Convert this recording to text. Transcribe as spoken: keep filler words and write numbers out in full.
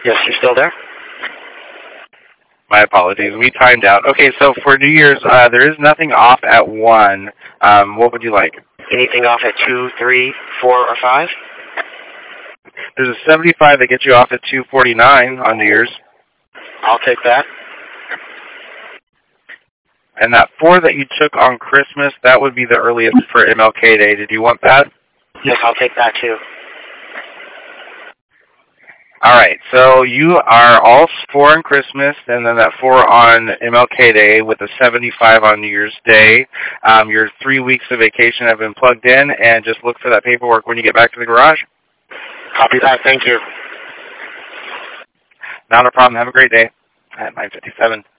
Yes, you're still there? My apologies. We timed out. Okay, so for New Year's, uh, there is nothing off at one. Um, what would you like? Anything off at two, three, four, or five? There's a seventy-five that gets you off at two forty-nine on New Year's. I'll take that. And that four that you took on Christmas, that would be the earliest for M L K Day. Did you want that? Yes, I'll take that too. All right, so you are all four on Christmas, and then that four on M L K Day with a seventy-five on New Year's Day. Um, your three weeks of vacation have been plugged in, and just look for that paperwork when you get back to the garage. Copy that. Thank you. Not a problem. Have a great day. At nine fifty-seven.